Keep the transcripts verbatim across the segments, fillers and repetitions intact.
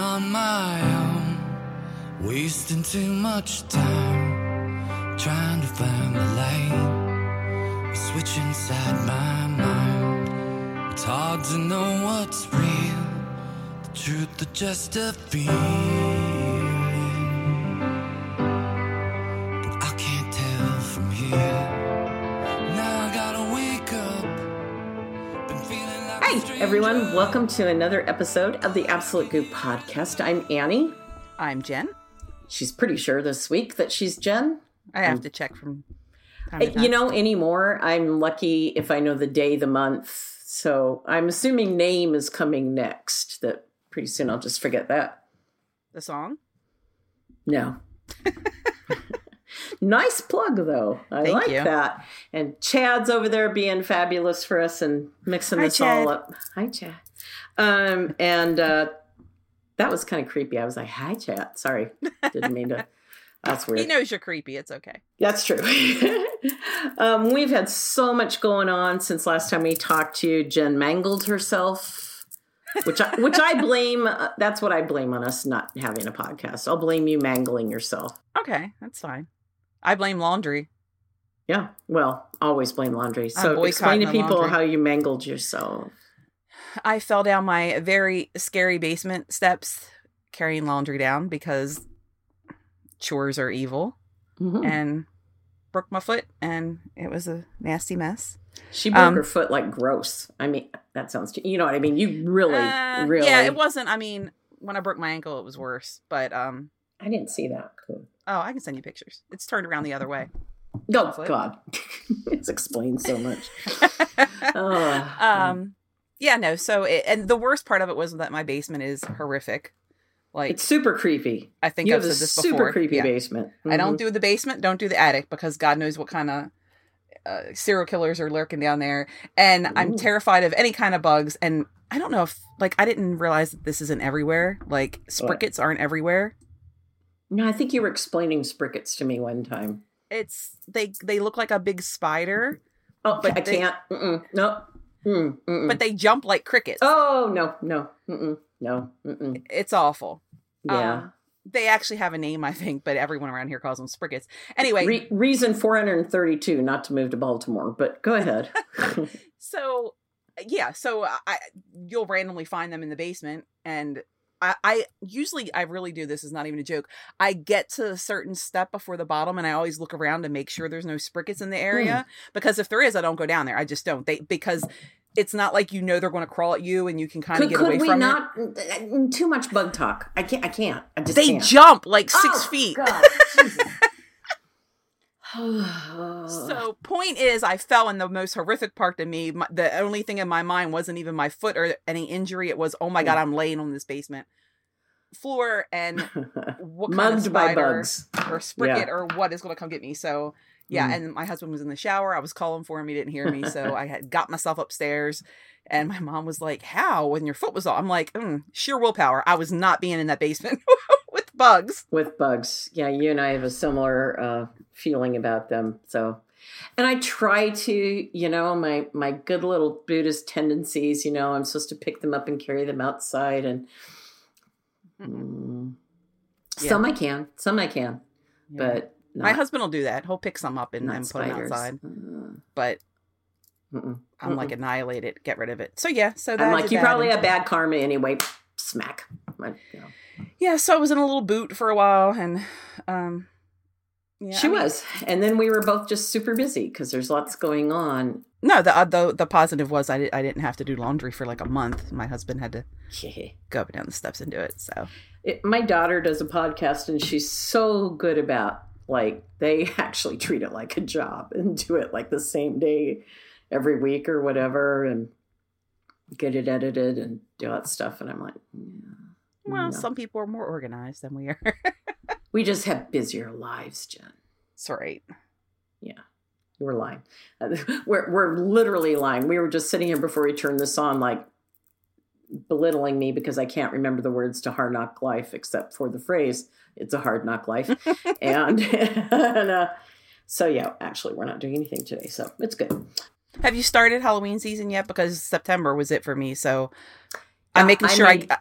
on my own, wasting too much time, trying to find the light, a switch inside my mind. It's hard to know what's real, the truth or just a feeling, but I can't tell from here. Now I gotta wake up, been feeling like Hi, a stranger. everyone. Welcome to another episode of the Absolute Goop Podcast. I'm Annie. I'm Jen. She's pretty sure this week that she's Jen. I have to check from time to time. You know, anymore, I'm lucky if I know the day, the month. So I'm assuming name is coming next. That pretty soon I'll just forget that. The song? No. Nice plug, though. I Thank like you. that. And Chad's over there being fabulous for us and mixing Hi, this Chad. all up. Hi, Chad. Um, and uh, that was kind of creepy. I was like, hi, Chad. Sorry. Didn't mean to. That's weird. He knows you're creepy. It's okay. That's true. um, we've had so much going on since last time we talked to you. Jen mangled herself, which I, which I blame. Uh, that's what I blame on us not having a podcast. I'll blame you mangling yourself. Okay, that's fine. I blame laundry. Yeah. Well, always blame laundry. I'm So explain to boycotting the people laundry. how you mangled yourself. I fell down my very scary basement steps carrying laundry down because chores are evil Mhm. and broke my foot and it was a nasty mess. She broke um, her foot like gross. I mean, that sounds, you know what I mean? You really, Uh, really. Yeah, it wasn't. I mean, when I broke my ankle, it was worse. But, um, I didn't see that. Cool. oh, I can send you pictures. It's turned around the other way. Oh, Foot. God. It's explained so much. Oh, um, yeah, no. So, it, and the worst part of it was that my basement is horrific. Like, it's super creepy. I think You I've have a said this super before. creepy Yeah. basement. I don't Mhm. do the basement, don't do the attic, because God knows what kind of uh, serial killers are lurking down there. And Ooh. I'm terrified of any kind of bugs. And I don't know if, like, I didn't realize that this isn't everywhere. Like, sprickets aren't everywhere. No, I think you were explaining sprickets to me one time. It's, they, they look like a big spider, Oh, But I they- can't. Mm-mm. No. Mm, mm-mm. but they jump like crickets. Oh, no, no. Mm-mm. No. Mm-mm. It's awful. Yeah. Um, they actually have a name, I think, but everyone around here calls them sprickets. Anyway, Re- reason four hundred thirty-two not to move to Baltimore, but go ahead. so yeah, so I you'll randomly find them in the basement, and I, I usually I really do this is not even a joke. I get to a certain step before the bottom, and I always look around to make sure there's no sprickets in the area, because if there is, I don't go down there. I just don't. They because it's not like you know they're going to crawl at you, and you can kind of could get away could we from not? mm, Too much bug talk. I can't. I can't. I it. just They can't. jump like six Oh, feet. God, Jesus. So point is, I fell, and the most horrific part to me, my, the only thing in my mind wasn't even my foot or any injury. It was, oh my God, I'm laying on this basement floor, and what kind of Mugged by spider bugs. or spricket Yeah. or what is going to come get me. So yeah, Mm. and my husband was in the shower. I was calling for him. He didn't hear me. So I had got myself upstairs, and my mom was like, how, when your foot was off? I'm like, mm, sheer willpower. I was not being in that basement with bugs. With bugs. Yeah, you and I have a similar uh, feeling about them. So, and I try to, you know, my my good little Buddhist tendencies, you know, I'm supposed to pick them up and carry them outside, and mm, Yeah. some I can, some I can, Yeah. but not, My husband will do that. He'll pick some up and, not and put them spiders. outside. Uh, But mm-mm. I'm like, annihilate it, get rid of it. So yeah, so that I'm like, did you that. probably And- have bad karma anyway. Smack. Like, you know. Yeah, so I was in a little boot for a while, and um, yeah, She I mean- was, and then we were both just super busy because there's lots going on. No, the uh, the the positive was I di- I didn't have to do laundry for like a month. My husband had to go up and down the steps and do it. So It, my daughter does a podcast, and she's so good about, like, they actually treat it like a job and do it like the same day every week or whatever, and get it edited and do that stuff. And I'm like, yeah, well, no. some people are more organized than we are. We just have busier lives, Jen. That's right. Yeah, we're lying. Uh, We're we're literally lying. We were just sitting here before we turned this on, like, belittling me because I can't remember the words to Hard Knock Life except for the phrase, it's a hard knock life. and and uh, so, yeah, actually, we're not doing anything today, so it's good. Have you started Halloween season yet? Because September was it for me. So I'm Uh, making I sure made- I,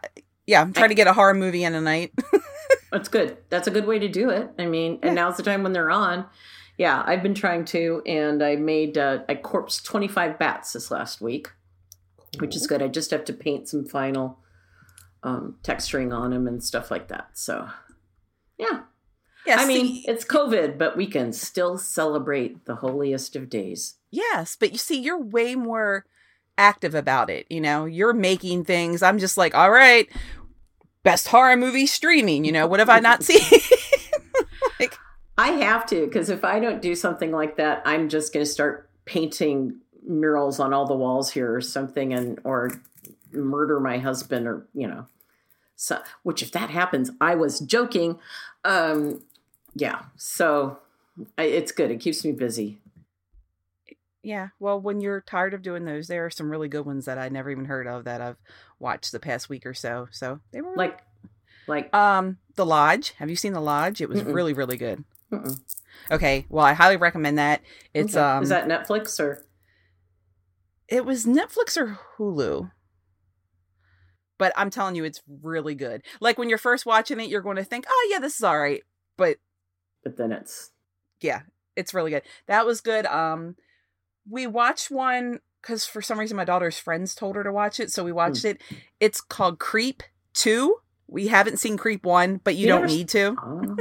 yeah, I'm trying to get a horror movie in a night. That's good. That's a good way to do it. I mean, and Yeah. now's the time when they're on. Yeah, I've been trying to, and I made, uh, I corpsed twenty-five bats this last week, which is good. I just have to paint some final um, texturing on them and stuff like that. So, yeah. Yeah, I mean, see- it's COVID, but we can still celebrate the holiest of days. Yes, but you see, you're way more active about it. You know, you're making things. I'm just like, all right, best horror movie streaming. You know, what have I not seen? Like, I have to, because if I don't do something like that, I'm just going to start painting murals on all the walls here or something, and or murder my husband, or you know, so which if that happens, I was joking. Um, yeah, so I, it's good. It keeps me busy. yeah. Well, when you're tired of doing those, there are some really good ones that I never even heard of that I've watched the past week or so. So they were really- Like, like, um, The Lodge. Have you seen The Lodge? It was Mm-mm. really, really good. mm-mm. Okay. Well, I highly recommend that. It's Okay. um, is that Netflix or? it was Netflix or Hulu. But I'm telling you, it's really good. Like when you're first watching it, you're going to think, oh yeah, this is all right. But But then it's yeah, it's really good. That was good. Um, we watched one because for some reason my daughter's friends told her to watch it, so we watched it. It's called Creep two. We haven't seen Creep one, but you, You don't never s- need to. oh.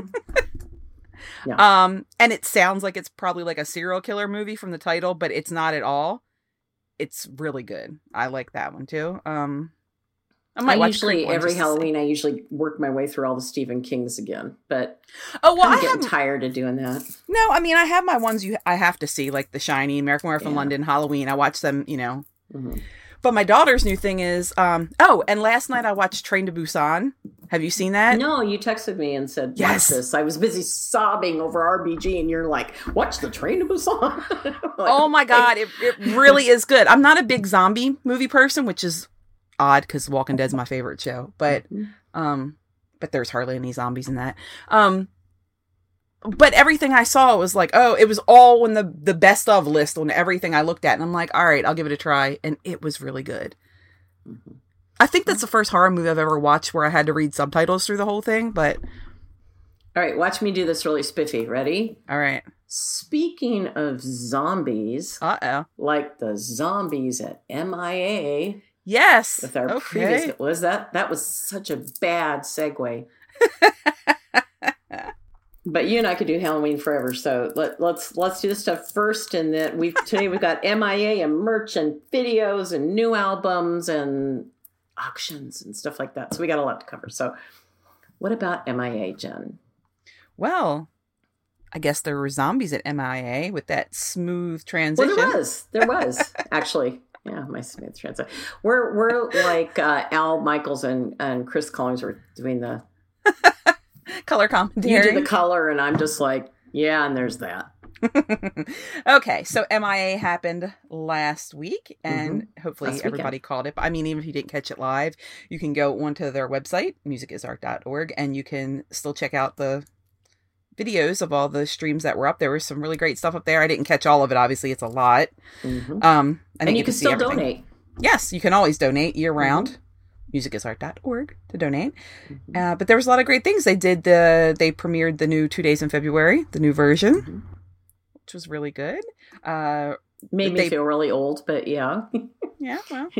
Um, and it sounds like it's probably like a serial killer movie from the title, but it's not at all. It's really good. I like that one too. Um, I I might watch usually Creep one every just to see. Halloween I usually work my way through all the Stephen Kings again, but Oh well, I'm I getting have tired of doing that. no. I mean, I have my ones you I have to see, like The Shining, American Werewolf in Yeah. London, Halloween. I watch them, you know. Mhm. But my daughter's new thing is, um, oh, and last night I watched Train to Busan. Have you seen that? No, you texted me and said, watch Yes. this. I was busy sobbing over R B G, and you're like, watch the Train to Busan. I'm like, Oh my okay. god, it, it really is good. I'm not a big zombie movie person, which is odd because Walking Dead's my favorite show. But Mhm. um, but there's hardly any zombies in that. Um, but everything I saw was like, oh, it was all on the the best of list on everything I looked at, and I'm like, all right, I'll give it a try, and it was really good. Mhm. I think that's the first horror movie I've ever watched where I had to read subtitles through the whole thing. But All right, watch me do this really spiffy. Ready? all right, Speaking of zombies, uh oh, like the zombies at M I A yes, with our okay. previous, was that that was such a bad segue. But you and I could do Halloween forever, so let, let's let's do this stuff first. And then we today we've got M I A and merch and videos and new albums and auctions and stuff like that. So we got a lot to cover. So, what about M I A, Jen? Well, I guess there were zombies at M I A with that smooth transition. Well, there was, there was actually, yeah, my smooth transition. We're we're like uh, Al Michaels and and Chris Collins were doing the Color you commentary. do the color, and I'm just like, yeah, and there's that. Okay, so M I A happened last week, and hopefully Mm-hmm. Last weekend. everybody caught it. I mean, even if you didn't catch it live, you can go onto their website, music is art dot org, and you can still check out the videos of all the streams that were up. There was some really great stuff up there. I didn't catch all of it. Obviously, it's a lot. Mhm. Um, I And didn't you get can to see still everything. donate. Yes, you can always donate year round. Mm-hmm. music is art dot org to donate. Uh, but there was a lot of great things. They did the, they premiered the new Two Days in February, the new version, Mhm. which was really good. Uh, Made me They- feel really old, but yeah. yeah, well,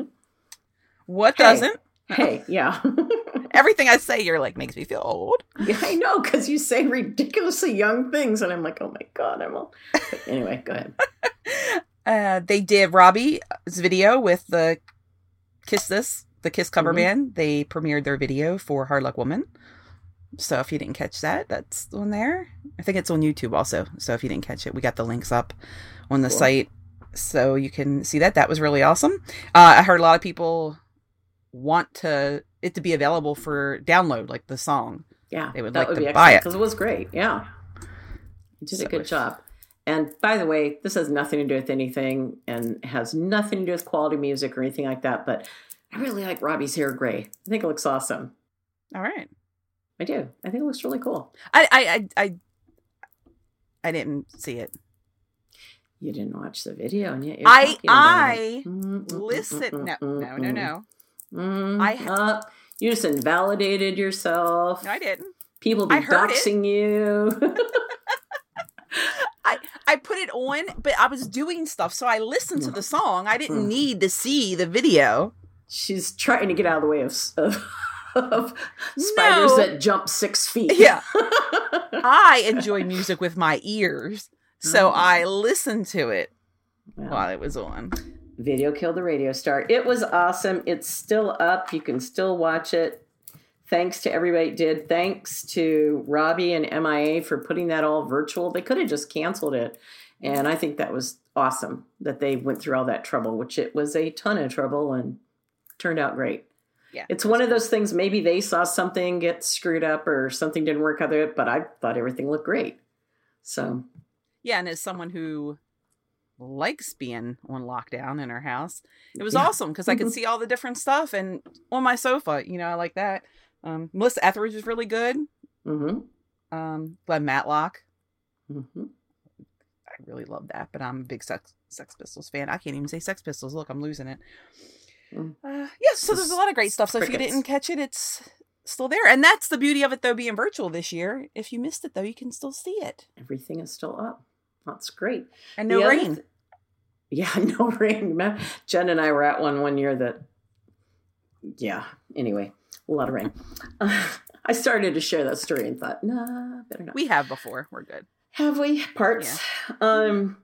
what Hey. doesn't? Hey, yeah. Everything I say, you're like, makes me feel old. Yeah, I know, because you say ridiculously young things, and I'm like, oh my God, I'm old. But anyway, go ahead. Uh, they did Robbie's video with the Kiss This, the Kiss cover Mhm. band. They premiered their video for Hard Luck Woman. So if you didn't catch that, that's on there. I think it's on YouTube also. So if you didn't catch it, we got the links up on the Cool. site so you can see that. That was really awesome. Uh, I heard a lot of people want to it to be available for download, like the song. Yeah, They would that like would to be buy it. because it was great. Yeah, you did So a good if- job. And by the way, this has nothing to do with anything, and has nothing to do with quality music or anything like that. But I really like Robbie's hair gray. I think it looks awesome. All right. I do. I think it looks really cool. I I I I, I didn't see it. You didn't watch the video, and yet you're I- talking about I it. Mm, mm, mm, Listen, mm, no, mm, no, no, mm, no. mm. I ha- Uh, You just invalidated yourself. No, I didn't. People be I heard doxing you. I, I put it on, but I was doing stuff, so I listened to the song. I didn't need to see the video. She's trying to get out of the way of, of, of spiders No. that jump six feet. Yeah. I enjoy music with my ears, so Oh. I listened to it Well, while it was on. Video killed the radio star. It was awesome. It's still up. You can still watch it. Thanks to everybody it did. Thanks to Robbie and M I A for putting that all virtual. They could have just canceled it. And I think that was awesome that they went through all that trouble, which it was a ton of trouble and turned out great. Yeah. It's one of those things, maybe they saw something get screwed up or something didn't work out there, but I thought everything looked great. So, Yeah, and as someone who likes being on lockdown in her house, it was Yeah. awesome because I could see all the different stuff and on my sofa, you know, I like that. Um, Melissa Etheridge was really good. mm-hmm, Um, Glenn Matlock, mm-hmm. I really love that, but I'm a big Sex Sex Pistols fan. I can't even say Sex Pistols. Look, I'm losing it. Mm. Uh, yeah, so there's a lot of great stuff. So if you Crickets. didn't catch it, it's still there. And that's the beauty of it, though, being virtual this year. If you missed it, though, you can still see it. Everything is still up. That's great. And no The other rain. th- yeah, no rain. Ma- Jen and I were at one one year that, yeah, anyway, a lot of rain. Uh, I started to share that story and thought, nah, better not. We have before. We're good. Have we? Parts. Um,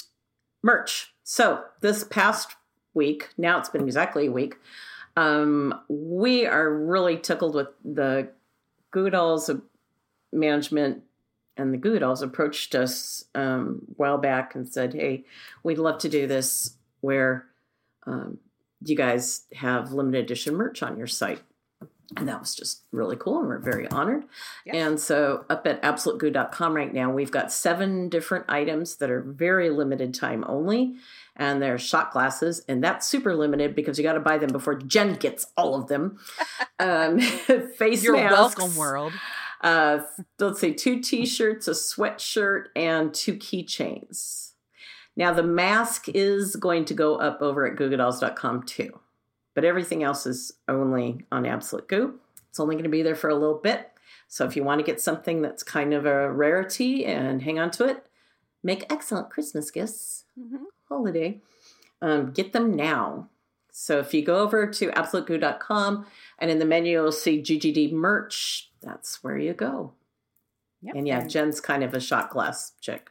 merch. So this past week, now it's been exactly a week, um, we are really tickled with the Goo Dolls management, and the Goo Dolls approached us um, a while back and said, hey, we'd love to do this where um, you guys have limited edition merch on your site. And that was just really cool, and we're very honored. Yep. And so up at absolute goo dot com right now, we've got seven different items that are very limited time only. And they're shot glasses, and that's super limited because you got to buy them before Jen gets all of them. Um, face You're masks. welcome, world. Uh, let's say two t-shirts, a sweatshirt, and two keychains. Now, the mask is going to go up over at goo goo dolls dot com too. But everything else is only on Absolute Goo. It's only going to be there for a little bit. So if you want to get something that's kind of a rarity and hang on to it, make excellent Christmas gifts, Mm-hmm. holiday, um, get them now. So if you go over to absolute goo dot com and in the menu you'll see G G D merch, that's where you go. Yep. And yeah, Jen's kind of a shot glass chick.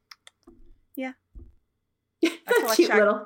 Yeah. Cute shot- little.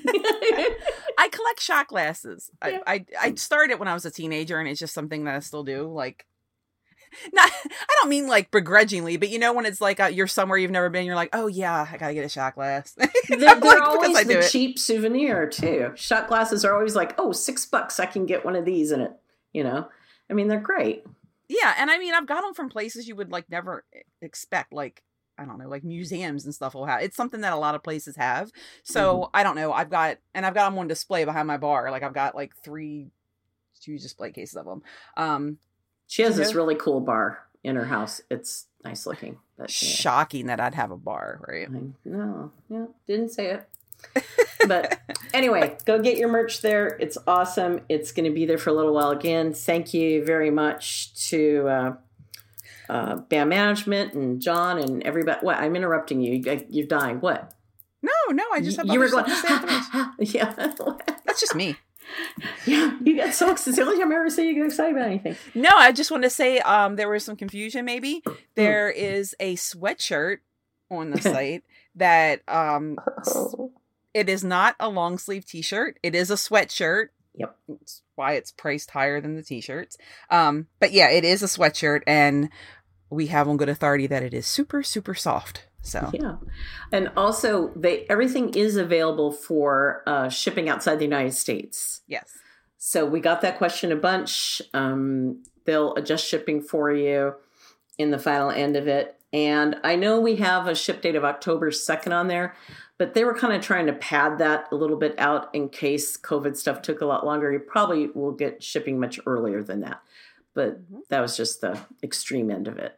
I collect shot glasses. Yeah. I, I I started when I was a teenager, and it's just something that I still do. Like, not I don't mean like begrudgingly, but you know when it's like uh, you're somewhere you've never been, you're like, oh yeah, I gotta get a shot glass. They're, Like, they're because always I do the it. cheap souvenir too. Shot glasses are always like, oh, six bucks, I can get one of these in it. You know, I mean, they're great. Yeah, and I mean I've got them from places you would like never expect, like I don't know, like museums and stuff will have. It's something that a lot of places have. So Mm-hmm. I don't know. I've got and I've got them on display behind my bar. Like I've got like three, two display cases of them. Um, She has You this know? really cool bar in her house. It's nice looking. But yeah. shocking that I'd have a bar, right? I, no, yeah, didn't say it. But anyway, go get your merch there. It's awesome. It's going to be there for a little while again. Thank you very much to uh, uh, Band Management and John and everybody. What? I'm interrupting you. You- You're dying. What? No, no, I just have you other were stuff going. to say afterwards. Yeah. That's just me. Yeah. You got so excited. It's the only time I ever see you get excited about anything. No, I just want to say um, there was some confusion maybe. There is a sweatshirt on the site that um, s- it is not a long sleeve t-shirt. It is a sweatshirt. Yep. That's why it's priced higher than the t-shirts. Um, but yeah, it is a sweatshirt, and we have on good authority that it is super, super soft. So Yeah. And also, they everything is available for uh, shipping outside the United States. yes. So we got that question a bunch. Um, they'll adjust shipping for you in the final end of it. And I know we have a ship date of October second on there, but they were kind of trying to pad that a little bit out in case COVID stuff took a lot longer. You probably will get shipping much earlier than that. But Mhm. that was just the extreme end of it.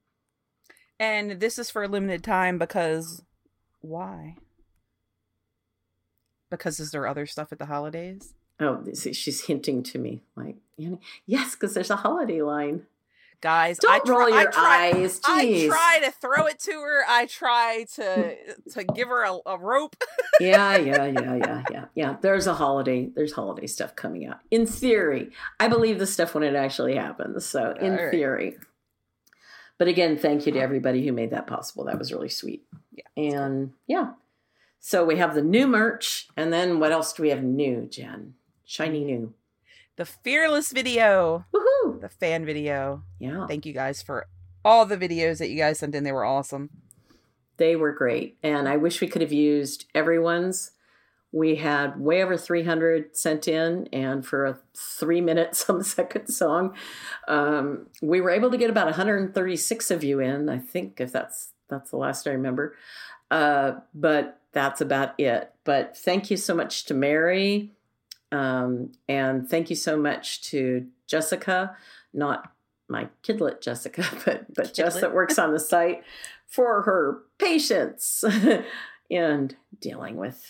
And this is for a limited time because why? Because is there other stuff at the holidays? Oh, see, she's hinting to me like, yes, because there's a holiday line. Guys, don't I try, roll your I try, eyes. Jeez. I try to throw it to her. I try to to give her a, a rope. yeah, yeah, yeah, yeah, yeah, yeah. There's a holiday. There's holiday stuff coming out. In theory, I believe the stuff when it actually happens. So, in All right. theory. But again, thank you to everybody who made that possible. That was really sweet. Yeah, and yeah, so we have the new merch, and then what else do we have new, Jen? Shiny new. The Fearless video. Woohoo! The fan video. Yeah. Thank you guys for all the videos that you guys sent in. They were awesome. They were great. And I wish we could have used everyone's. We had way over three hundred sent in. And for a three minutes on the second song, um, we were able to get about one hundred thirty-six of you in, I think, if that's that's the last I remember. Uh, but that's about it. But thank you so much to Mary. Um, and thank you so much to Jessica, not my kidlet Jessica, but, but Jess that works on the site, for her patience and dealing with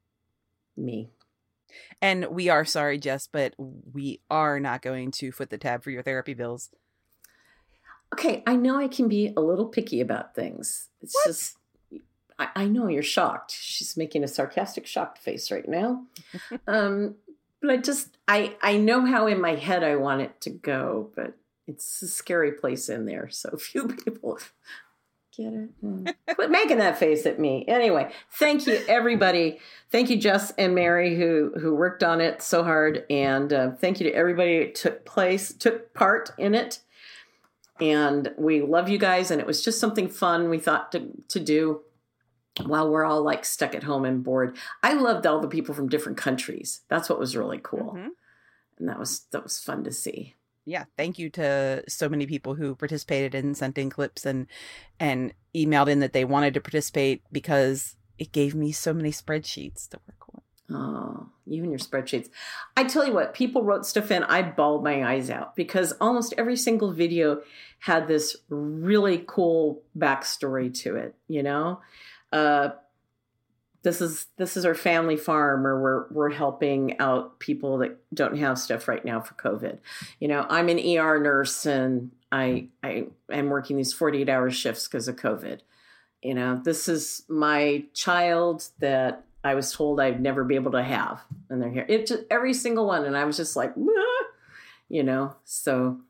me. And we are sorry, Jess, but we are not going to foot the tab for your therapy bills. Okay, I know I can be a little picky about things. It's What? just, I, I know you're shocked. She's making a sarcastic, shocked face right now. um, but I just, I, I know how in my head I want it to go, but it's a scary place in there. So few people get it. Mm. Quit making that face at me. Anyway, thank you, everybody. Thank you, Jess and Mary, who who worked on it so hard. And uh, thank you to everybody who took place, took part in it. And we love you guys. And it was just something fun we thought to, to do while we're all like stuck at home and bored. I loved all the people from different countries. That's what was really cool. Mm-hmm. And that was that was fun to see. Yeah, thank you to so many people who participated and sent in clips and and emailed in that they wanted to participate, because it gave me so many spreadsheets to work with. Oh, even your spreadsheets. I tell you what, people wrote stuff in, I bawled my eyes out, because almost every single video had this really cool backstory to it, you know? Uh, this is this is our family farm, or we're we're helping out people that don't have stuff right now for COVID. You know, I'm an E R nurse, and I I am working these forty-eight hour shifts because of COVID. You know, this is my child that I was told I'd never be able to have, and they're here. It just, every single one, and I was just like, ah! You know. So,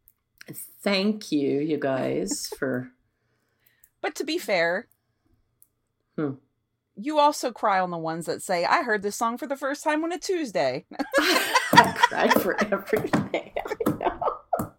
thank you, you guys, for. But to be fair, Hmm. you also cry on the ones that say, I heard this song for the first time on a Tuesday. I cried for everything. I know.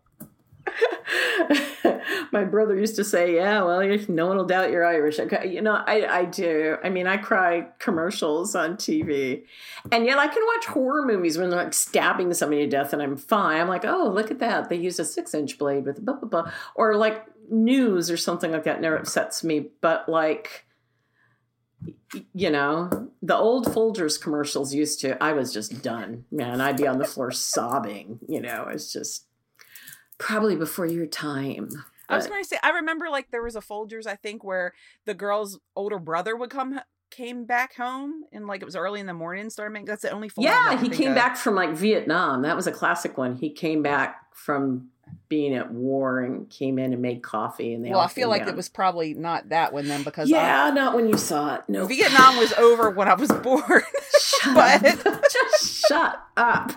My brother used to say, yeah, well, no one will doubt you're Irish. Okay. You know, I, I do. I mean, I cry commercials on T V. And yet I can watch horror movies when they're like stabbing somebody to death and I'm fine. I'm like, oh, look at that. They used a six inch blade with blah, blah, blah. Or like news or something like that never upsets me. But like, you know, the old Folgers commercials used to, I was just done, man. I'd be on the floor sobbing, you know, it's just probably before your time. I was But- going to say, I remember like there was a Folgers, I think, where the girl's older brother would come, came back home, and like it was early in the morning, started making, that's the only Folgers. yeah, I he think came of. back from like Vietnam. That was a classic one. He came back from being at war and came in and made coffee. And they Well, all I feel came like down. it was probably not that one then, because Yeah, not when you saw it. No, I, Vietnam was over when I was born. Shut but- up. Just shut up.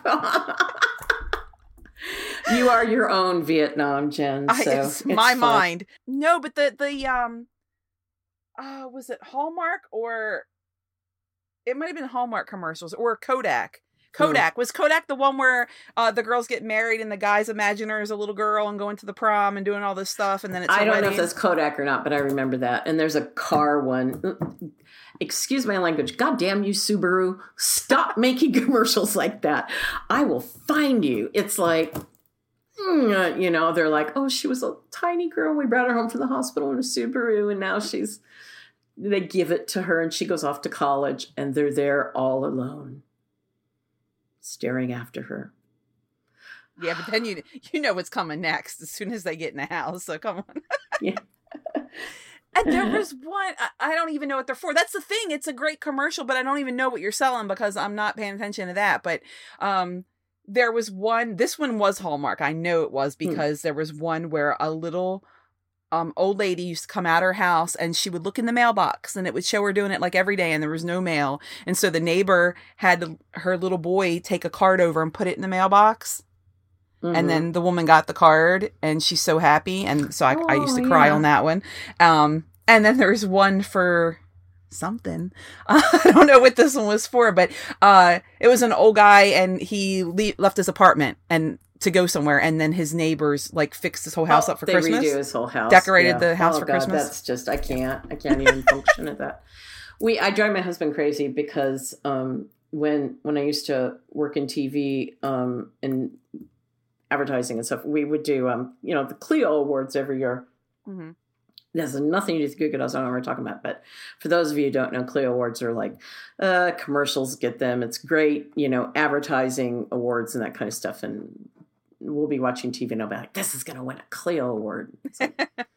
You are your own Vietnam, Jen. I, So it's it's my fine. mind. No, but the the um, uh, was it Hallmark, or it might have been Hallmark commercials, or Kodak. Kodak was Kodak the one where uh, the girls get married and the guys imagine her as a little girl and going to the prom and doing all this stuff, and then it's I a don't know if wedding. that's Kodak or not, but I remember that. And there's a car one. Excuse my language. God damn you, Subaru. Stop making commercials like that. I will find you. It's like, mm, you know, they're like, oh, she was a tiny girl. We brought her home from the hospital in a Subaru, and now she's, they give it to her, and she goes off to college, and they're there all alone, staring after her. Yeah, but then you you know what's coming next as soon as they get in the house. So come on. Yeah. And there was one, I, I don't even know what they're for. That's the thing. It's a great commercial, but I don't even know what you're selling because I'm not paying attention to that. But um, there was one, this one was Hallmark. I know it was because hmm. there was one where a little um, old lady used to come out of her house and she would look in the mailbox and it would show her doing it like every day and there was no mail. And so the neighbor had her little boy take a card over and put it in the mailbox. Mm-hmm. And then the woman got the card and she's so happy. And so I, oh, I used to cry yeah. on that one. Um, and then there's one for something. Uh, I don't know what this one was for, but uh, it was an old guy and he le- left his apartment and to go somewhere. And then his neighbors like fixed his whole house oh, up for they Christmas. They redo his whole house. Decorated yeah. the house oh, for God, Christmas. That's just, I can't, I can't even function at that. We, I drive my husband crazy because um, when, when I used to work in T V um, and advertising and stuff, we would do, um, you know, the Clio Awards every year. Mm-hmm. It has nothing to do with Goo Goo Dolls. I don't know what we're talking about. But for those of you who don't know, Clio Awards are like uh, commercials, get them. It's great, you know, advertising awards and that kind of stuff. And we'll be watching T V and I'll be like, this is going to win a Clio Award. So,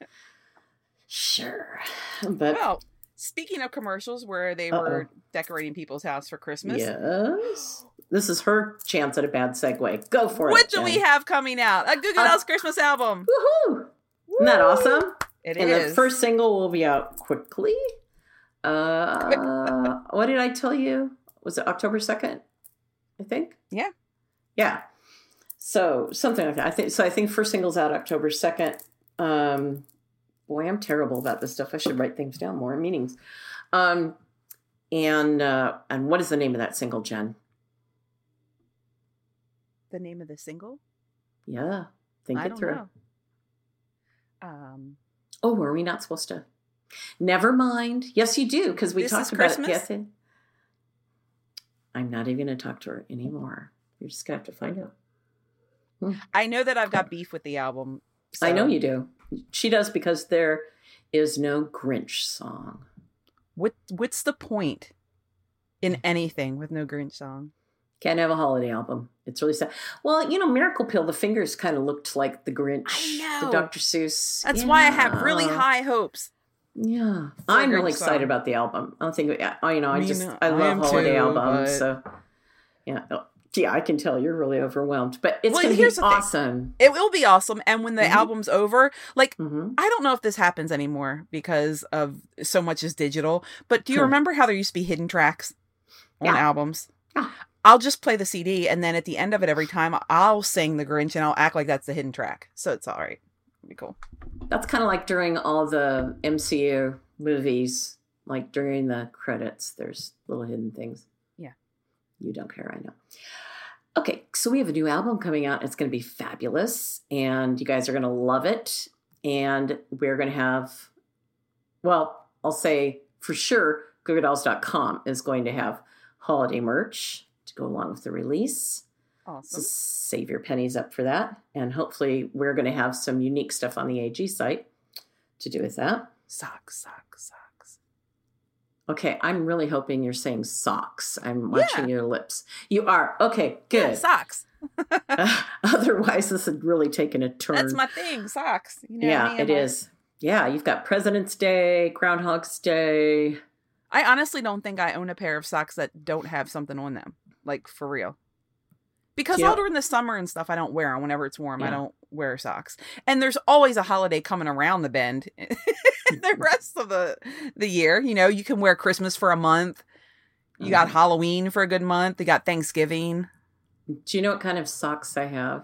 sure. But well, speaking of commercials where they uh-oh. were decorating people's house for Christmas. Yes. This is her chance at a bad segue. Go for what it. What do Jen. we have coming out? A Goo Goo Dolls uh, Christmas album. Woohoo! Woo! Isn't that awesome? It and is. And the first single will be out quickly. Uh, Quick. What did I tell you? Was it October second? I think. Yeah. Yeah. So something like that. I think so. I think first single's out October second. Um, boy, I'm terrible about this stuff. I should write things down more in meetings. Um, and uh, and what is the name of that single, Jen? The name of the single? Yeah. Think I it don't through. Know. Um. Oh, are we not supposed to? Never mind. Yes, you do, because we this talked is about Christmas? it. Yes, it, I'm not even going to talk to her anymore. You're just going to have to find out. Hmm. I know that I've got beef with the album. So. I know you do. She does, because there is no Grinch song. What What's the point in anything with no Grinch song? Can't have a holiday album. It's really sad. Well, you know, Miracle Pill, the fingers kind of looked like the Grinch. I know. The Doctor Seuss. That's yeah. why I have really high hopes. Yeah. I'm really excited song. about the album. I don't think, you know, I, I just, know, I love I holiday too, albums. But... So, yeah. Yeah, I can tell you're really overwhelmed, but it's well, going to be awesome. It will be awesome. And when the mm-hmm. album's over, like, mm-hmm. I don't know if this happens anymore because of so much is digital, but do you hmm. remember how there used to be hidden tracks on yeah. albums? Yeah. I'll just play the C D, and then at the end of it every time, I'll sing the Grinch, and I'll act like that's the hidden track. So it's all right. It'll be cool. That's kind of like during all the M C U movies, like during the credits, there's little hidden things. Yeah. You don't care, I know. Okay, so we have a new album coming out. It's going to be fabulous, and you guys are going to love it. And we're going to have, well, I'll say for sure, Goo Goo Dolls dot com is going to have holiday merch to go along with the release. Awesome. So save your pennies up for that. And hopefully we're going to have some unique stuff on the A G site to do with that. Socks, socks, socks. Okay, I'm really hoping you're saying socks. I'm watching yeah. your lips. You are. Okay, good. Yeah, socks. uh, otherwise, this had really taken a turn. That's my thing, socks. You know yeah, it is. Yeah, you've got President's Day, Groundhog's Day. I honestly don't think I own a pair of socks that don't have something on them. Like, for real. Because all during the summer and stuff, I don't wear them. Whenever it's warm, yeah. I don't wear socks. And there's always a holiday coming around the bend. The rest of the, the year, you know, you can wear Christmas for a month. You mm-hmm. got Halloween for a good month. You got Thanksgiving. Do you know what kind of socks I have?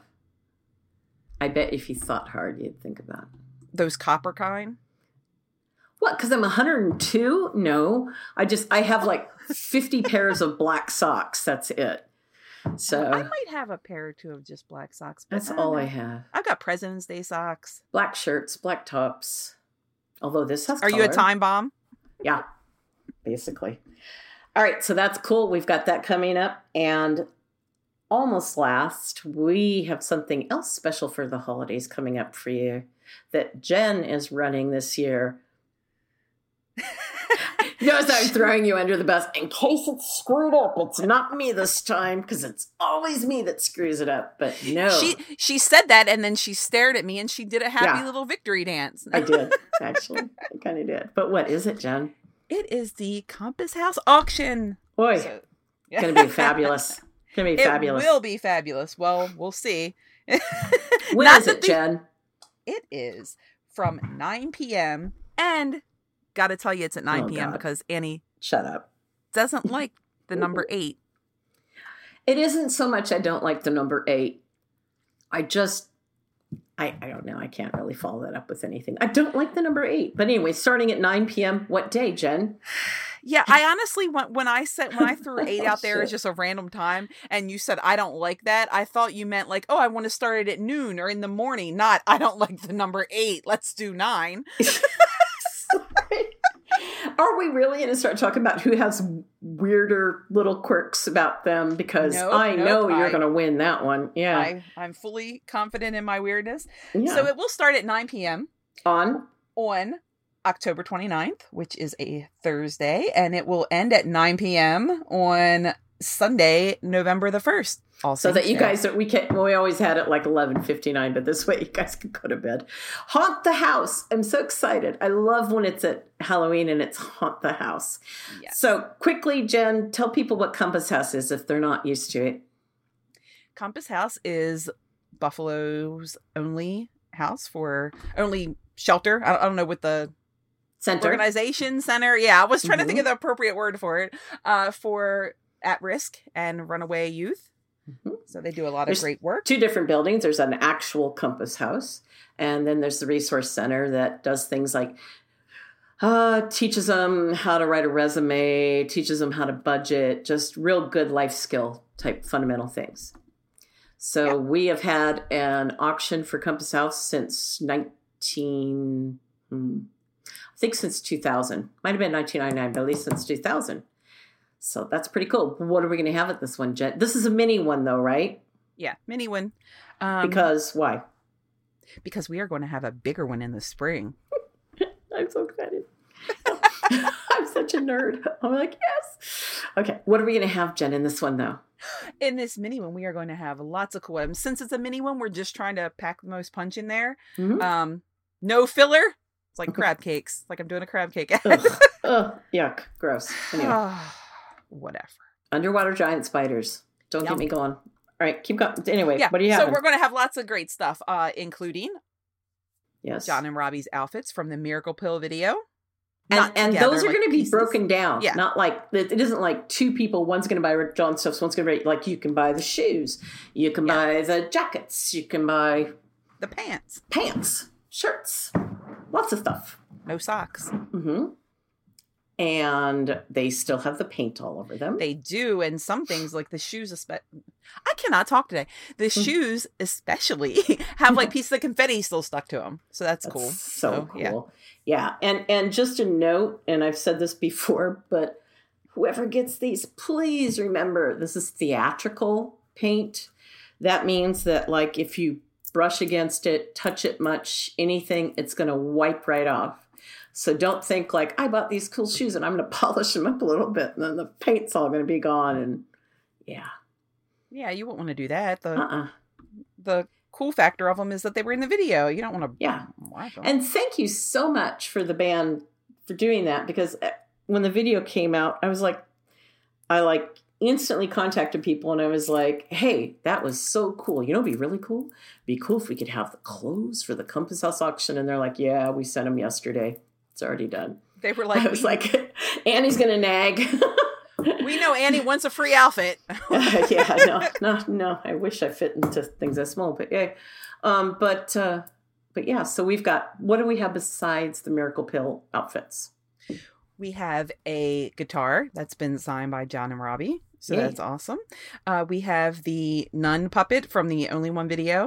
I bet if you thought hard, you'd think about it. Those copper kind? What, because I'm one hundred two? No. I just, I have like fifty pairs of black socks. That's it. So I might have a pair or two of just black socks. That's I all know. I have. I've got President's Day socks. Black shirts, black tops. Although this has Are color. You a time bomb? Yeah, basically. All right, so that's cool. We've got that coming up. And almost last, we have something else special for the holidays coming up for you that Jen is running this year. Notice I'm throwing you under the bus in case it's screwed up. It's not me this time because it's always me that screws it up. But no, She she said that and then she stared at me and she did a happy Yeah. little victory dance. I did actually. I kind of did. But what is it, Jen? It is the Compass House auction. Boy, So- it's gonna be fabulous. It's gonna be It fabulous. will be fabulous. Well, we'll see. When Not is that it, the- Jen? It is from nine p.m. and got to tell you it's at nine Oh, p.m. God. because Annie Shut up. doesn't like the number eight. It isn't so much I don't like the number eight. I just, I, I don't know. I can't really follow that up with anything. I don't like the number eight. But anyway, starting at nine p.m. What day, Jen? Yeah, I honestly when when I said when I threw eight Oh, out there as shit. just a random time, and you said I don't like that, I thought you meant like, oh, I want to start it at noon or in the morning. Not I don't like the number eight. Let's do nine. Are we really going to start talking about who has weirder little quirks about them? Because Nope, I nope, know you're I- going to win that one. Yeah. I I'm fully confident in my weirdness. yeah. So it will start at nine p.m. On? on October twenty-ninth, which is a Thursday, and it will end at nine p.m. on Sunday, November the first. All So that Saints you Day. guys, we can we always had it like eleven fifty-nine, but this way you guys can go to bed. Haunt the House. I'm so excited. I love when it's at Halloween and it's Haunt the House. Yes. So quickly, Jen, tell people what Compass House is if they're not used to it. Compass House is Buffalo's only house for only shelter. I don't, I don't know what the Center. organization center. Yeah, I was trying to think Mhm. of the appropriate word for it. Uh, for at-risk and runaway youth. Mhm. So they do a lot There's of great work. Two different buildings. There's an actual Compass House, and then there's the Resource Center that does things like uh, teaches them how to write a resume, teaches them how to budget, just real good life skill type fundamental things. So Yeah. we have had an auction for Compass House since nineteen, hmm, I think since two thousand. Might have been nineteen ninety-nine, but at least since two thousand. So that's pretty cool. What are we going to have at this one, Jen? This is a mini one, though, right? Yeah, mini one. Um, Because why? because we are going to have a bigger one in the spring. I'm so excited. I'm such a nerd. I'm like, yes. Okay, what are we going to have, Jen, in this one, though? In this mini one, we are going to have lots of cool items. Since it's a mini one, we're just trying to pack the most punch in there. Mhm. Um, no filler. It's like crab cakes. It's like I'm doing a crab cake. Ugh. Ugh, yuck, gross. Anyway, Whatever. underwater giant spiders. Don't Yum. get me going. All right, keep going. Anyway, Yeah. what do you have? So we're going to have lots of great stuff, uh, including Yes. John and Robbie's outfits from the Miracle Pill video. And, Not and together, those are like going to be pieces. broken down. Yeah. Not like, it it isn't like two people, one's going to buy Rick John stuff, so one's going to buy, like, you can buy the shoes, you can Yeah. buy the jackets, you can buy The pants. pants, shirts, lots of stuff. No socks. hmm And they still have the paint all over them. They do, and some things like the shoes. Espe- I cannot talk today. The Mm. shoes, especially, have like pieces of confetti still stuck to them, so that's, That's cool. So cool. yeah. Yeah. And and just a note, and I've said this before, but whoever gets these, please remember this is theatrical paint. That means that like if you brush against it, touch it much, anything, it's going to wipe right off. So don't think like, I bought these cool shoes and I'm going to polish them up a little bit and then the paint's all going to be gone. And yeah. Yeah, you won't want to do that. The Uh-uh. the cool factor of them is that they were in the video. You don't want to Yeah. watch them. And thank you so much for the band for doing that, because when the video came out, I was like, I like instantly contacted people and I was like, hey, that was so cool. You know, it'd be really cool. Be cool if we could have the clothes for the Compass House auction. And they're like, yeah, we sent them yesterday. It's already done. They were like, I was we, like, Annie's going to nag. we know Annie wants a free outfit. yeah, no, no, no. I wish I fit into things that small, but yeah. Um, but, uh, but yeah, so we've got, what do we have besides the Miracle Pill outfits? We have a guitar that's been signed by John and Robbie. So Yay. that's awesome. Uh, we have the nun puppet from the Only One video.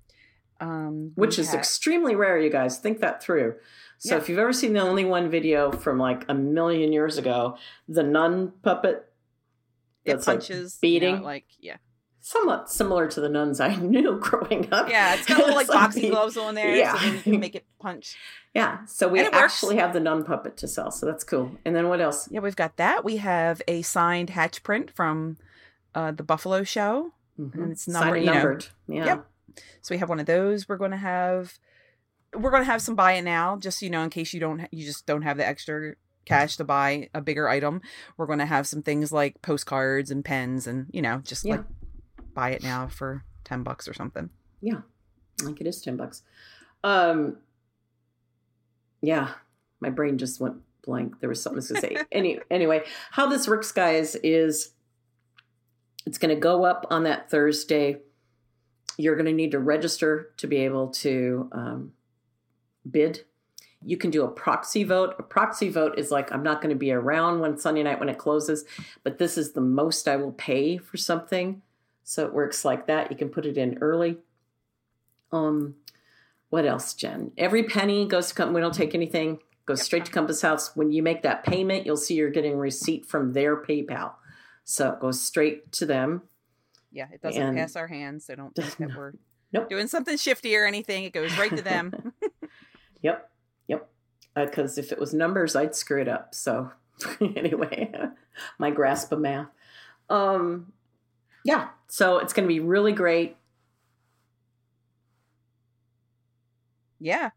Um, Which we is have- extremely rare, you guys. Think that through. So Yeah. if you've ever seen the Only One video from like a million years ago, the nun puppet it that's, like, punches, beating. you know, like, yeah. somewhat similar to the nuns I knew growing up. Yeah, it's got little like It's like boxing the- gloves on there, yeah. so then you can make it punch. Yeah, so we And it works. actually have the nun puppet to sell, so that's cool. And then what else? Yeah, we've got that. We have a signed hatch print from uh, the Buffalo show, Mm-hmm. and it's Signed number, and you know, numbered. Yeah. Yep. So we have one of those. We're going to have, we're going to have some buy it now, just, you know, in case you don't, you just don't have the extra cash to buy a bigger item. We're going to have some things like postcards and pens and, you know, just Yeah. like buy it now for ten bucks or something. Yeah, I think it is ten bucks. Um, yeah, my brain just went blank. There was something to say. Any, anyway, how this works, guys, is it's going to go up on that Thursday. You're going to need to register to be able to um, bid. You can do a proxy vote. A proxy vote is like, I'm not going to be around when Sunday night when it closes, but this is the most I will pay for something. So it works like that. You can put it in early. Um, what else, Jen? Every penny goes to Compass. We don't take anything. Goes straight to Compass House. When you make that payment, you'll see you're getting a receipt from their PayPal. So it goes straight to them. Yeah, it doesn't And- pass our hands. So don't think that we're Nope. doing something shifty or anything. It goes right to them. Yep. Yep. Because if it was numbers, I'd screw it up. So anyway, my grasp of math. Um, yeah. So it's going to be really great. Yeah.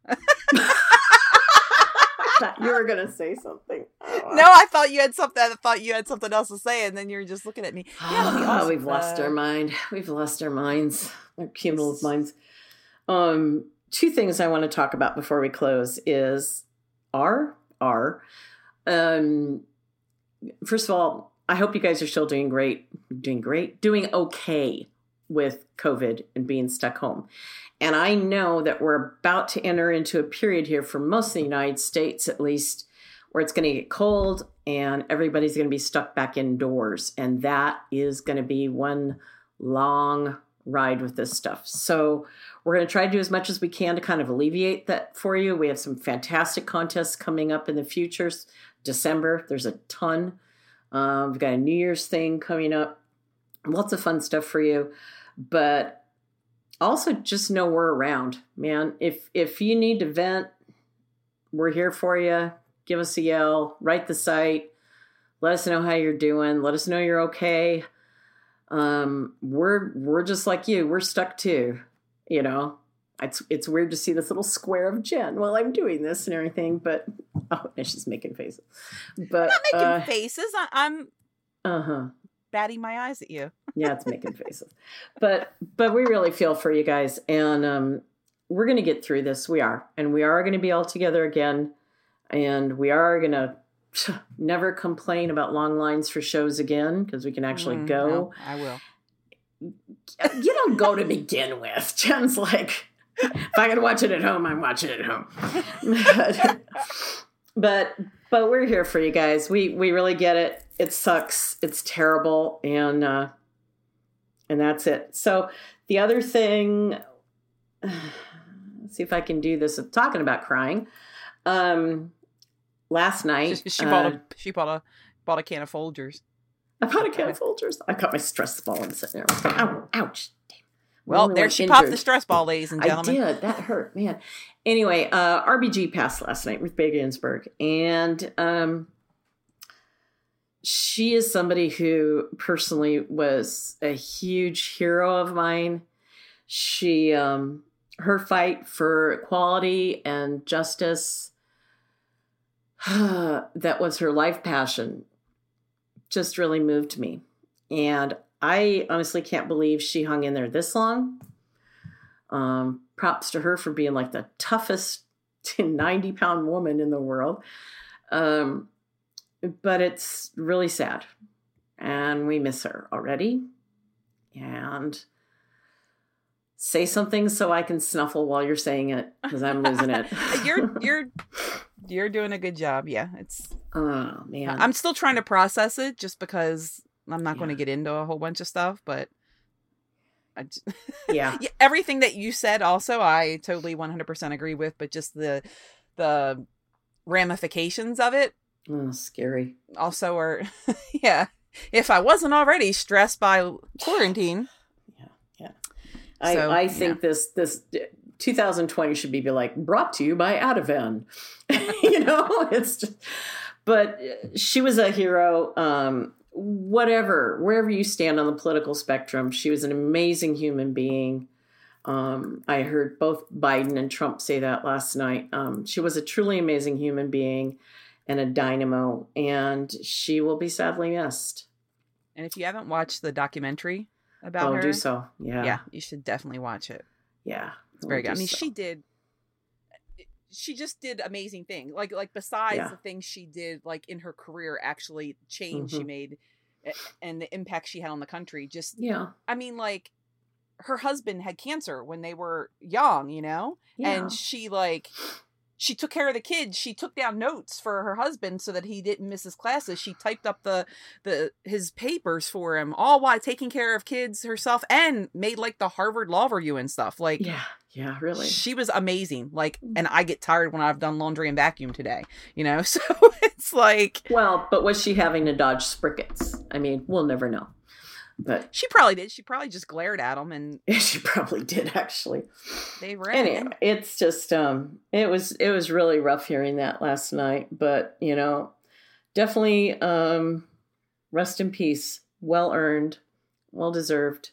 You were going to say something. Oh, No, I thought you had something. I thought you had something else to say, and then you were just looking at me. Yeah, that'd be Oh, awesome. we've lost Uh, our mind. We've lost our minds, our cumulative minds. Um, two things I want to talk about before we close is are are. Um, first of all, I hope you guys are still doing great, doing great, doing okay with COVID and being stuck home. And I know that we're about to enter into a period here for most of the United States, at least, where it's going to get cold and everybody's going to be stuck back indoors. And that is going to be one long ride with this stuff. So we're going to try to do as much as we can to kind of alleviate that for you. We have some fantastic contests coming up in the future. December, there's a ton. Um, we've got a New Year's thing coming up. Lots of fun stuff for you. But also just know we're around, man. If if you need to vent, we're here for you. Give us a yell, write the site, let us know how you're doing, let us know you're okay. Um, we're we're just like you. We're stuck too, you know. It's it's weird to see this little square of Jen while I'm doing this and everything, but oh, and she's making faces. But I'm not making uh, faces. I- I'm uh-huh. batting my eyes at you. Yeah, it's making faces. But but we really feel for you guys. And um, we're going to get through this. We are. And we are going to be all together again. And we are going to never complain about long lines for shows again because we can actually Mm, go. no, I will. You don't go to begin with. Jen's like, if I can watch it at home, I'm watching it at home. but, but but we're here for you guys. We we really get it. It sucks. It's terrible. And uh, and that's it. So the other thing, let's see if I can do this. I'm talking about crying. Um, last night, She, she uh, bought a she bought a bought a can of Folgers. I bought a can of Folgers. I got my stress ball and sitting there. Ow, ouch. Well, Only there one she popped the injured. stress ball, ladies and I gentlemen. did. That hurt, man. Anyway, uh, R B G passed last night, Ruth Bader Ginsburg. And um, she is somebody who personally was a huge hero of mine. She, um, her fight for equality and justice, that was her life passion, just really moved me. And I honestly can't believe she hung in there this long. Um, props to her for being like the toughest ninety pound woman in the world. Um, but it's really sad. And we miss her already. And say something so I can snuffle while you're saying it because I'm losing it. you're you're you're doing a good job. Yeah, it's. Oh, man. I'm still trying to process it just because I'm not Yeah. going to get into a whole bunch of stuff, but I just, Yeah. yeah, everything that you said also I totally one hundred percent agree with, but just the the ramifications of it Oh, scary. also are yeah. If I wasn't already stressed by quarantine, I, So, I think yeah. this this two thousand twenty should be, be like brought to you by Ativan. You know, it's just, but she was a hero. Um, whatever, wherever you stand on the political spectrum, she was an amazing human being. Um, I heard both Biden and Trump say that last night. Um, she was a truly amazing human being and a dynamo, and she will be sadly missed. And if you haven't watched the documentary about Oh, her, do so. Yeah. yeah, you should definitely watch it. Yeah. It's very We'll good. I do mean, so. she did. She just did amazing things. Like like besides Yeah. the things she did, like in her career, actually change she Mhm. made, a- and the impact she had on the country. Just, Yeah. I mean, like her husband had cancer when they were young, you know, Yeah. and she like. She took care of the kids. She took down notes for her husband so that he didn't miss his classes. She typed up the the his papers for him, all while taking care of kids herself, and made like the Harvard Law Review and stuff. Like, Yeah. Yeah. Really. she was amazing. Like, and I get tired when I've done laundry and vacuum today, you know? So it's like, Well, but was she having to dodge sprickets? I mean, we'll never know. But she probably did. She probably just glared at them and she probably did, actually. they ran. Anyway, it's just um, it was it was really rough hearing that last night. But you know, definitely um, rest in peace. Well earned, well deserved,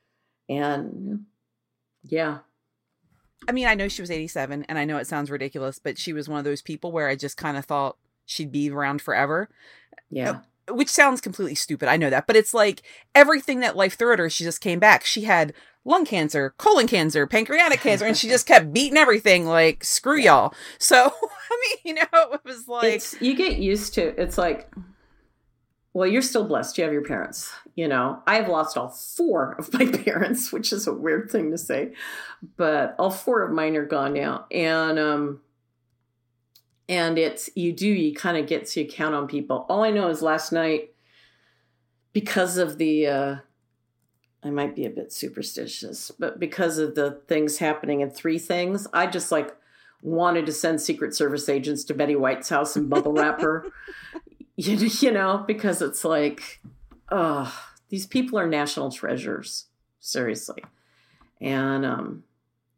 and yeah. I mean, I know she was eighty-seven, and I know it sounds ridiculous, but she was one of those people where I just kind of thought she'd be around forever. Yeah. Which sounds completely stupid. I know that. But it's like everything that life threw at her, she just came back. She had lung cancer, colon cancer, pancreatic cancer, and she just kept beating everything like, screw y'all. So, I mean, you know, it was like... It's, you get used to it's like, well, you're still blessed. You have your parents. You know, I've lost all four of my parents, which is a weird thing to say. But all four of mine are gone now. And, um... And it's, you do, you kind of get to count on people. All I know is last night, because of the, uh, I might be a bit superstitious, but because of the things happening in Three Things, I just like wanted to send Secret Service agents to Betty White's house and bubble wrap her, you, you know, because it's like, oh, these people are national treasures, seriously. And, um,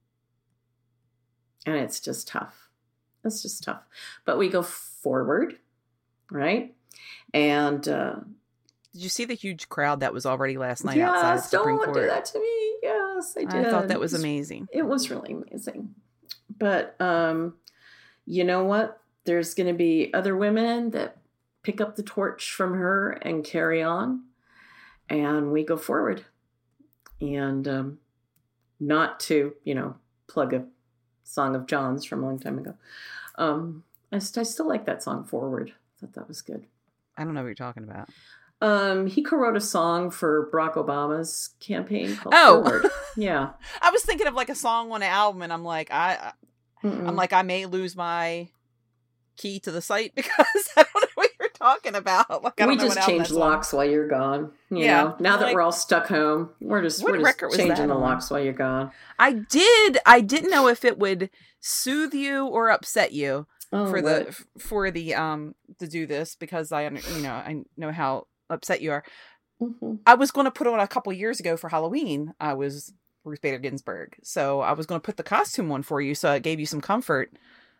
and it's just tough. It's just tough. But we go forward, right? And uh, did you see the huge crowd that was already last night outside the yes, Supreme don't Court? do that to me. Yes, I did. I thought that was It was- amazing. It was really amazing. But um, you know what? There's going to be other women that pick up the torch from her and carry on. And we go forward. And um, not to, you know, plug a Song of John's from a long time ago. Um, I, st- I still like that song, Forward. I thought that was good. I don't know what you're talking about. Um, he co-wrote a song for Barack Obama's campaign called Oh. Forward. Yeah. I was thinking of like a song on an album, and I'm like, I, I Mm-mm. I'm like, I may lose my key to the site because I don't know what you're talking about. Like, I don't we know just what album changed that's on. locks while you're gone. You Yeah, know, now that like- we're all stuck home, we're just What we're just record was changing that the on? locks while you're gone. I did. I didn't know if it would soothe you or upset you Oh, for what? the for the um to do this, because I under- you know I know how upset you are. Mhm. I was going to put on a couple years ago for Halloween. I was Ruth Bader Ginsburg, so I was going to put the costume on for you, so it gave you some comfort.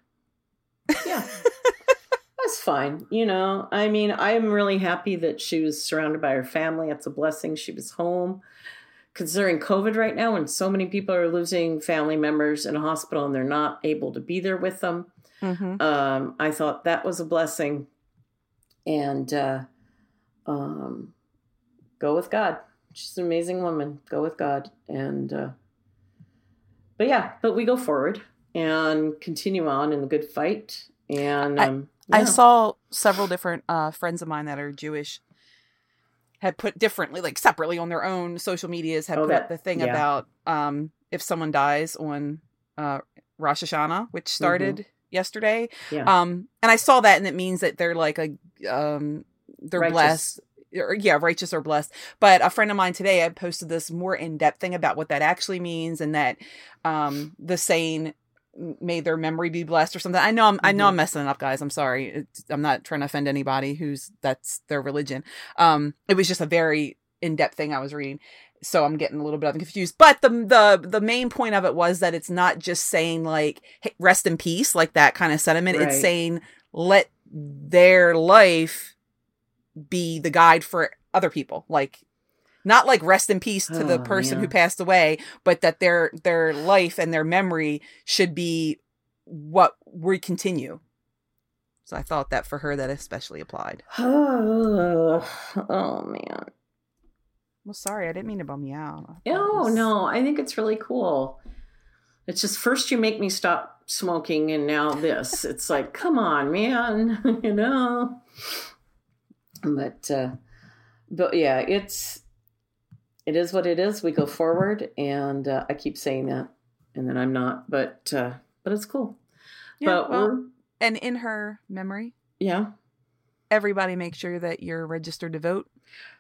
Yeah. That's fine. You know, I mean, I'm really happy that she was surrounded by her family. It's a blessing. She was home. Considering COVID right now, when so many people are losing family members in a hospital and they're not able to be there with them, Mm-hmm. um, I thought that was a blessing. And uh, um, go with God. She's an amazing woman. Go with God. And, uh, but yeah, but we go forward and continue on in the good fight. And um, I yeah. saw several different uh, friends of mine that are Jewish had put differently, like separately on their own social medias, had Oh, put that- up the thing yeah. about um, if someone dies on uh, Rosh Hashanah, which started yesterday. Yeah. Um, and I saw that, and it means that they're like a um, they're Righteous. blessed. Or, yeah, righteous or blessed. But a friend of mine today had posted this more in-depth thing about what that actually means, and that um, the saying "may their memory be blessed" or something. I know I'm I know Mhm. I'm messing it up, guys. I'm sorry. It's, I'm not trying to offend anybody who's that's their religion. Um, it was just a very in-depth thing I was reading. So I'm getting a little bit of confused. But the the the main point of it was that it's not just saying like, hey, rest in peace, like that kind of sentiment. Right. It's saying let their life be the guide for other people. Like, not like rest in peace to Oh, the person yeah. who passed away, but that their their life and their memory should be what we continue. So I thought that for her that especially applied. Oh, oh man. Well, sorry, I didn't mean to bum you out. I thought it Oh was- no, I think it's really cool. It's just first you make me stop smoking and now this. It's like, come on, man, you know. But uh but yeah, it's it is what it is. We go forward, and uh, I keep saying that, and then I'm not, but uh but it's cool. Yeah, but well, we're and in her memory, yeah. everybody make sure that you're registered to vote.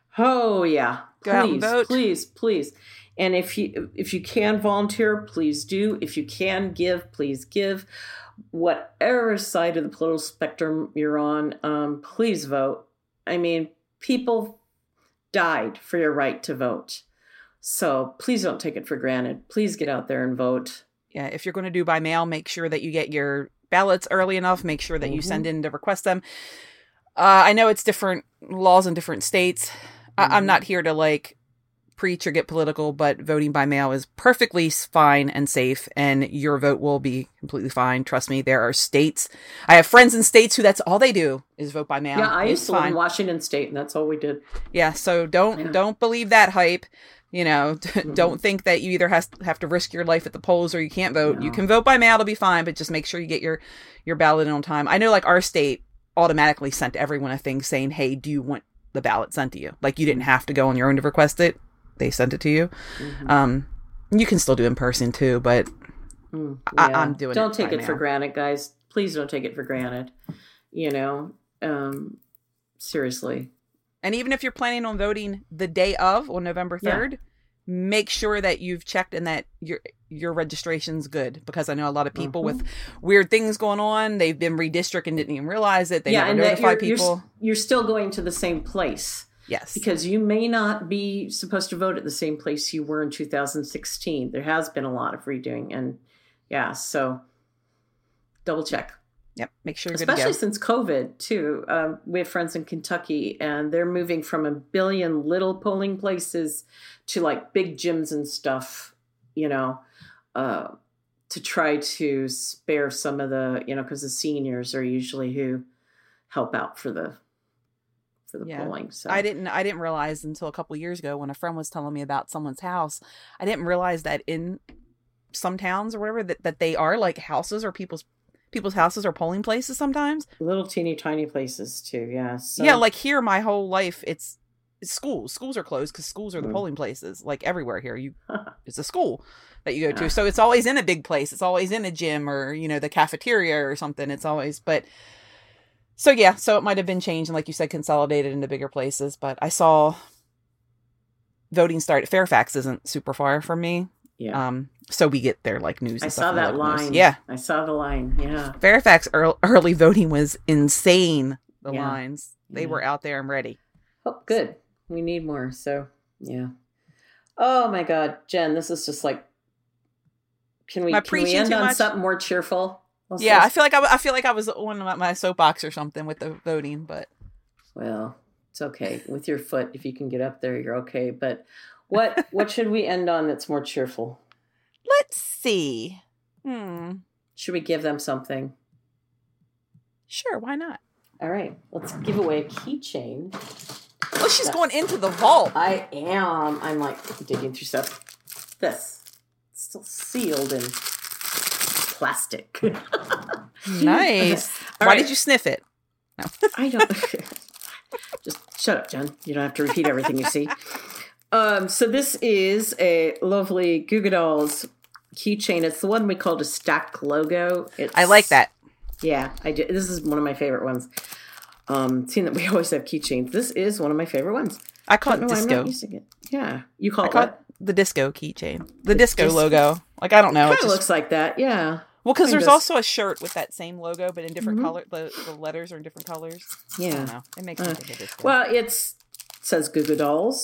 Oh yeah. Go please, out and vote. Please, please. And if you if you can volunteer, please do. If you can give, please give. Whatever side of the political spectrum you're on, um, please vote. I mean, people died for your right to vote. So please don't take it for granted. Please get out there and vote. Yeah, if you're going to do by mail, make sure that you get your ballots early enough. Make sure that you Mhm. send in to request them. Uh, I know it's different laws in different states. I- I'm Mhm. not here to like preach or get political, but voting by mail is perfectly fine and safe, and your vote will be completely fine. Trust me, there are states. I have friends in states who that's all they do is vote by mail. Yeah, I It's used to live fine. in Washington State, and that's all we did. Yeah, so don't Yeah. don't believe that hype. You know, Mm-hmm. don't think that you either has have to risk your life at the polls or you can't vote. You No. can vote by mail to be fine, but just make sure you get your your ballot in on time. I know, like our state automatically sent everyone a thing saying, "Hey, do you want the ballot sent to you?" Like you didn't have to go on your own to request it; they sent it to you. Mhm. Um, you can still do it in person too, but Mm, I- yeah. I'm doing Don't it take by it for mail. granted, guys. Please don't take it for granted. You know, um, seriously. and even if you're planning on voting the day of on November Yeah. third, make sure that you've checked and that your your registration's good, because I know a lot of people Mm-hmm. with weird things going on. They've been redistricted and didn't even realize it. They yeah, never and that notify you're, you're, people. you're still going to the same place Yes. because you may not be supposed to vote at the same place you were in two thousand sixteen. There has been a lot of redoing, and yeah, so double check. Yep. Make sure you're good to Especially go. since COVID, too. Um, we have friends in Kentucky, and they're moving from a billion little polling places to like big gyms and stuff, you know, uh, to try to spare some of the, you know, because the seniors are usually who help out for the for the Yeah. polling. So I didn't I didn't realize until a couple of years ago when a friend was telling me about someone's house. I didn't realize that in some towns or whatever that, that they are like houses or people's people's houses are polling places sometimes. little teeny tiny places too. Yeah. So, Yeah, like here my whole life it's, it's schools. Schools are closed because schools are the Mm. polling places. Like everywhere here, you it's a school that you go Yeah. to. So it's always in a big place. It's always in a gym or, you know, the cafeteria or something. It's always but so yeah, so it might have been changed and like you said, consolidated into bigger places. But I saw voting start. Fairfax isn't super far from me. yeah. Um, so we get their like news. I And saw stuff from the that local news. line. Yeah, I saw the line. Yeah. Fairfax early, early voting was insane. The Yeah. lines they Yeah. were out there and ready. Oh, good. We need more. So, yeah. Oh my God, Jen, this is just like. Can we, Am I can we preaching end too on much? something more cheerful? Let's Yeah, I just- feel like I, w- I feel like I was on my, my soapbox or something with the voting, but well, it's okay with your foot. If you can get up there, you're okay. But what what should we end on that's more cheerful? let's see. Hmm. Should we give them something? Sure, why not? All right, let's give away a keychain. Oh, she's going into the vault. I am. I'm like digging through stuff. This it's still sealed in plastic. Nice. All Why right. did you sniff it? I don't. Just shut up, Jen. You don't have to repeat everything you see. Um, so this is a lovely Goo Goo Dolls keychain. It's the one we called a stack logo. It's, I like that. Yeah, I do. This is one of my favorite ones. Um, seeing that we always have keychains, this is one of my favorite ones. I call it No, I'm not disco. using it. Yeah, you call I it call it what? the disco keychain. The disco disco- logo. Like I don't know. Kind It of just, looks like that. Yeah. well, because kind there's of. also a shirt with that same logo, but in different Mhm. color. The, the letters are in different colors. I Yeah. don't know. It makes me Uh, think of disco. Well, it's it says Goo Goo Dolls.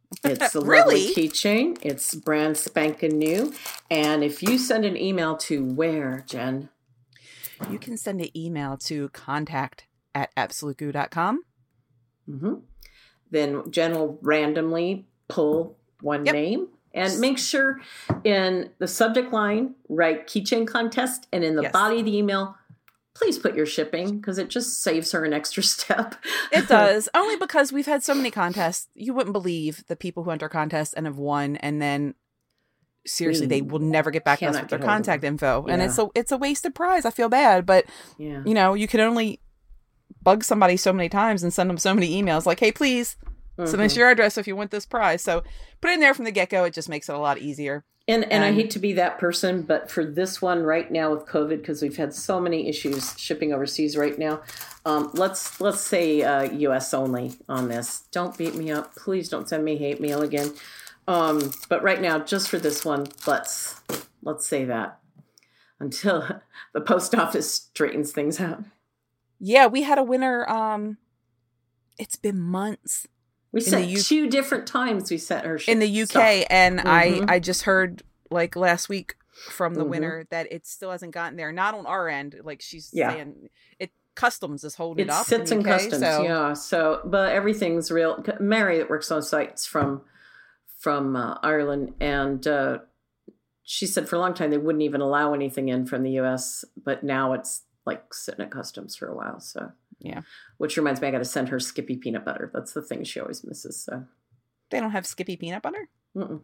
It's a Really? lovely keychain. It's brand spanking new. And if you send an email to where, Jen? You can send an email to contact at absolute goo dot com. Mm-hmm. Then Jen will randomly pull one Yep. name and make sure in the subject line, write keychain contest, and in the Yes. body of the email, please put your shipping because it just saves her an extra step. It does. Only because we've had so many contests. You wouldn't believe the people who enter contests and have won, and then seriously, We they will never get back to us cannot with their get hold of contact them. info. And Yeah. it's a it's a wasted prize. I feel bad, but Yeah. you know, you can only bug somebody so many times and send them so many emails like, hey, please send us Mhm. your address if you want this prize. So put it in there from the get-go. It just makes it a lot easier. And and I And- hate to be that person, but for this one right now with COVID, because we've had so many issues shipping overseas right now, um, let's let's say uh, U S only on this. Don't beat me up, please. Don't send me hate mail again. Um, but right now, just for this one, let's let's say that until the post office straightens things out. Yeah, we had a winner. Um, it's been months We In sent the U- two different times. We sent her in the U K, stuff. and I Mhm. I just heard like last week from the Mhm. winner that it still hasn't gotten there. Not on our end. Like she's Yeah. saying, it customs is holding It it up. sits in, in the U K, customs, so yeah. So, but everything's real. Mary that works on sites from from uh, Ireland, and uh, she said for a long time they wouldn't even allow anything in from the U S, but now it's like sitting at customs for a while. So Yeah. which reminds me, I got to send her Skippy peanut butter. That's the thing she always misses. So, they don't have Skippy peanut butter. mm-mm.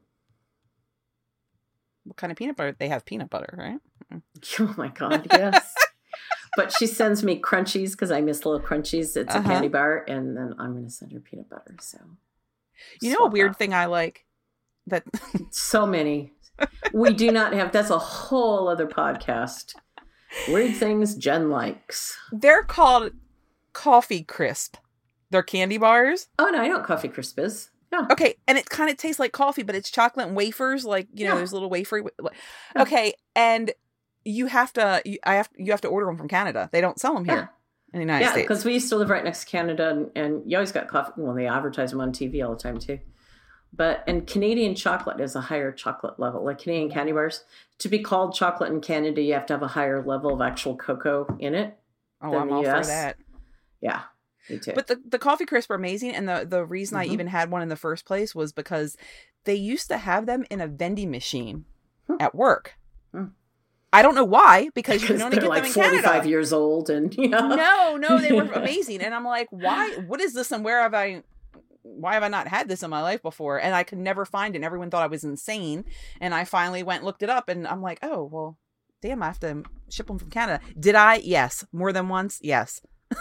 What kind of peanut butter? They have peanut butter, right? Oh my god, yes. But she sends me crunchies because I miss little crunchies. It's a Uh-huh. candy bar, and then I'm going to send her peanut butter. So You know, a swap weird out. thing I like that So many. We do not have. That's a whole other podcast. Weird things Jen likes. they're called Coffee Crisp. They're candy bars. Oh no, I know what Coffee Crisp is. Yeah. Okay, and it kind of tastes like coffee, but it's chocolate and wafers, like you know, Yeah. those little wafer. Yeah. Okay, and you have to, you, I have, you have to order them from Canada. They don't sell them here in the United Yeah, States. because we used to live right next to Canada, and, and you always got coffee. Well, they advertise them on T V all the time too. But and Canadian chocolate is a higher chocolate level. Like Canadian candy bars, to be called chocolate in Canada, you have to have a higher level of actual cocoa in it. Oh, than I'm the all U for S. that. Yeah, me too. But the, the coffee crisp are amazing, and the, the reason I Mhm. even had one in the first place was because they used to have them in a vending machine Hmm. at work. Hmm. I don't know why, because you because can only they're get like them in forty-five Canada. years old, and you know. No, no, they were amazing, and I'm like, why? What is this, and where have I? Why have I not had this in my life before? And I could never find it. And everyone thought I was insane. And I finally went and looked it up, and I'm like, oh well, damn, I have to ship them from Canada. Did I? Yes, more than once. Yes.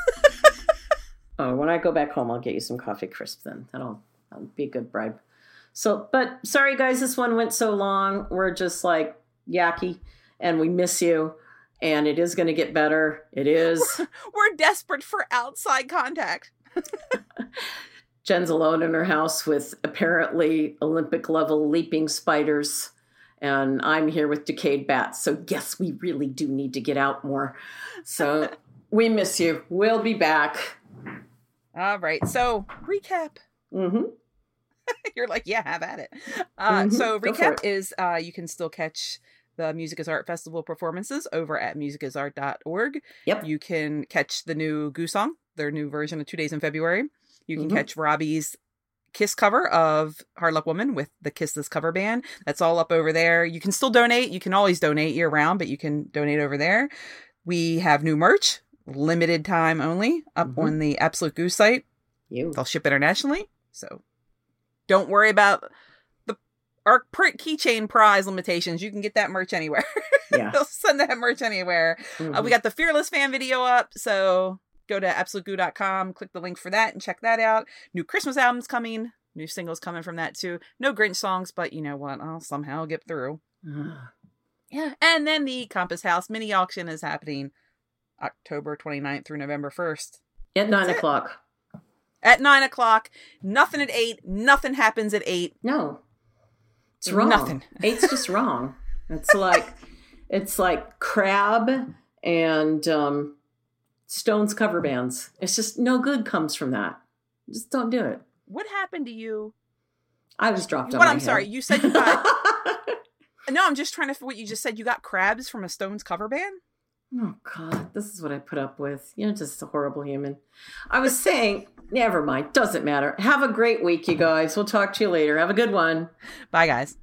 Oh, when I go back home, I'll get you some Coffee Crisp then. That'll, that'll be a good bribe. So, but sorry guys, this one went so long. We're just like yucky, and we miss you. And it is going to get better. It is. We're desperate for outside contact. Jen's alone in her house with apparently Olympic level leaping spiders. And I'm here with decayed bats. So yes, we really do need to get out more. So we miss you. We'll be back. All right. So recap. Mm-hmm. You're like, yeah, have at it. Uh, Mhm. So Go for recap it. is uh, you can still catch the Music is Art Festival performances over at music is art dot org. Yep. You can catch the new Goo Song, their new version of Two Days in February. You can Mhm. catch Robbie's Kiss cover of Hard Luck Woman with the Kiss This cover band. That's all up over there. You can still donate. You can always donate year round, but you can donate over there. We have new merch, limited time only, up Mhm. on the Absolute Goo site. You. They'll ship internationally, so don't worry about the our print keychain prize limitations. You can get that merch anywhere. Yeah. They'll send that merch anywhere. Uh, Mhm. we got the Fearless fan video up, so go to absolute goo dot com, click the link for that, and check that out. New Christmas albums coming, new singles coming from that too. No Grinch songs, but you know what? I'll somehow get through. Ah. Yeah, and then the Compass House mini auction is happening October twenty-ninth through November first. At nine That's it. o'clock. At nine o'clock, nothing at eight, nothing happens at eight. No. It's wrong. Nothing. Eight's just wrong. It's like it's like Crab and um, Stones cover bands. It's just no good comes from that. Just don't do it. What happened to you I was dropped on What? my I'm head. sorry. You said you got. No, I'm just trying to. What you just said. You got crabs from a Stones cover band. Oh, God, this is what I put up with. You're just a horrible human. I was saying, never mind. Doesn't matter. Have a great week, you guys. We'll talk to you later. Have a good one. Bye, guys.